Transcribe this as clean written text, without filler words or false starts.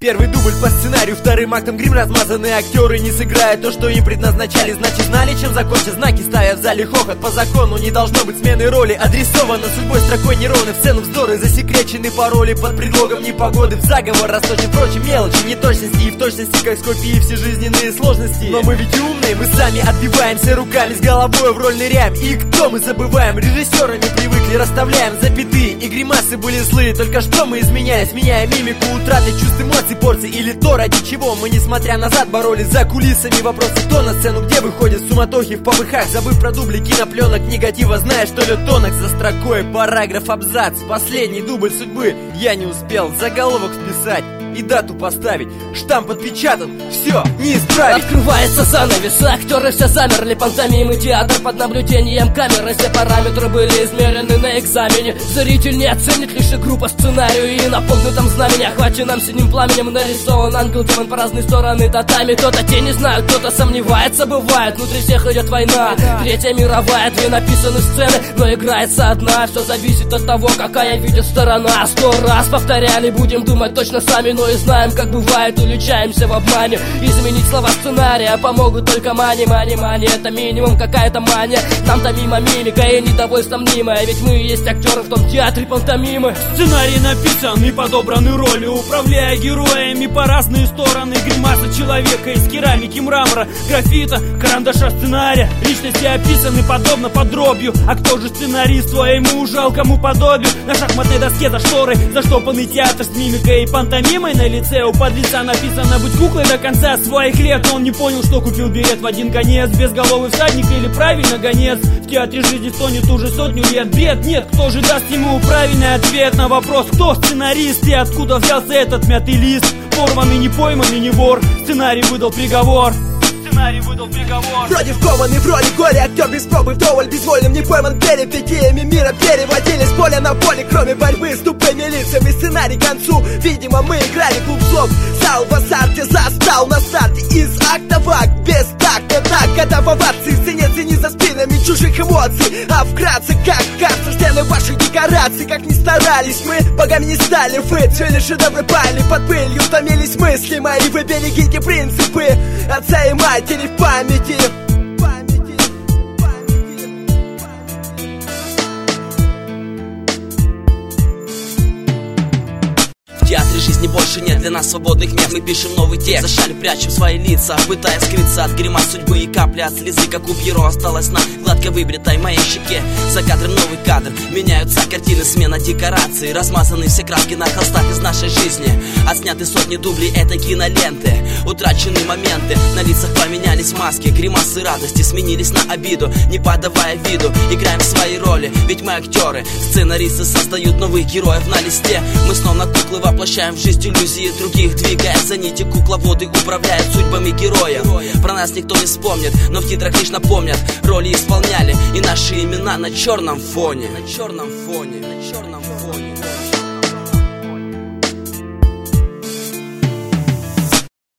Первый дубль по сценарию, вторым актом грим размазанные актеры не сыграют то, что им предназначали. Значит, знали, чем закончат знаки, ставя в зале хохот. По закону не должно быть смены роли. Адресовано судьбой строкой неровной. В сцену вздоры, засекречены пароли под предлогом непогоды. В заговор расточен, впрочем, мелочи, неточности. И в точности, как скопии, все жизненные сложности. Но мы ведь умные, мы сами отбиваемся руками с головой в роль ныряем. И кто мы забываем? Режиссерами привыкли, расставляем запятые. И гримасы были злые, только что мы изменялись, меняя мимику, утраты чувств, эмоций, порций. Или то, ради чего мы, несмотря назад, боролись за кулисами. Вопросы кто на сцену, где выходит в суматохе, в попыхах, забыв про дубли кинопленок негатива, зная, что лед тонок за строкой, параграф, абзац. Последний дубль судьбы я не успел заголовок вписать и дату поставить, штамп отпечатан, все, не исправить. Открывается занавес, актеры все замерли, пантомимы, театр под наблюдением камеры. Все параметры были измерены на экзамене. Зритель не оценит лишь игру по сценарию. И на помнутом знамени, охваченном синим пламенем, нарисован ангел, демон по разные стороны татами. Кто-то тени знают, кто-то сомневается, бывает. Внутри всех идет война, Третья мировая. Две написаны сцены, но играется одна. Все зависит от того, какая видит сторона. 100 раз повторяли, будем думать точно сами, но и знаем, как бывает, уличаемся в обмане. Изменить слова сценария помогут только мани. Это минимум, какая-то мания. Нам-то мимо мимика и недовольство мнимое. Ведь мы и есть актеры в том театре пантомимы. Сценарий написан и подобраны роли, управляя героями по разные стороны. Гримаса человека из керамики, мрамора, графита, карандаша, сценария. Личности описаны подобно подробью. А кто же сценарист твоему жалкому подобию? На шахматной доске за шторой заштопанный театр с мимикой и пантомимой. На лице у подлеца написано быть куклой до конца своих лет. Он не понял, что купил билет в один конец. Безголовый всадник или правильно гонец? В театре жизни стонет уже 100 лет. Бред, нет, кто же даст ему правильный ответ на вопрос, кто сценарист и откуда взялся этот мятый лист? Порванный, не пойманный, не вор. Сценарий выдал приговор. Вроде вкованный в роли горе, актер без пробы вдоволь, безвольным не пойман перипетиями мира. Переводили с поля на поле, кроме борьбы с тупыми лицами. Сценарий к концу, видимо, мы играли клуб слов. Зал в азарте застал на старте из акта в акт, без такта. Так, это в овации, цени за спинами чужих эмоций. А вкратце, как кажется, стены ваших декораций. Как ни старались мы, богами не стали вы. Цвели шедевры пали под пылью, томились мысли мои. Вы берегите принципы отца и матери в памяти. В театре жизни больше нет для нас свободных мест. Мы пишем новый текст, за шалью прячем свои лица, пытаясь скрыться от гримас судьбы и капли от слезы. Как у Пьеро осталась на гладко выбритой моей щеке. За кадром новый кадр, меняются картины, смена декораций. Размазаны все краски на холстах из нашей жизни. Отсняты сотни дублей этой киноленты. Утрачены моменты, на лицах поменялись маски. Гримасы радости сменились на обиду. Не подавая виду, играем свои роли, ведь мы актеры. Сценаристы создают новых героев на листе. Мы словно куклы воплощаем в жизнь иллюзии других, двигая за нити кукловоды, управляют судьбами героев. Про нас никто не вспомнит, но в титрах лишь напомнят. Роли исполняли и наши имена на черном фоне. На черном фоне, на черном фоне.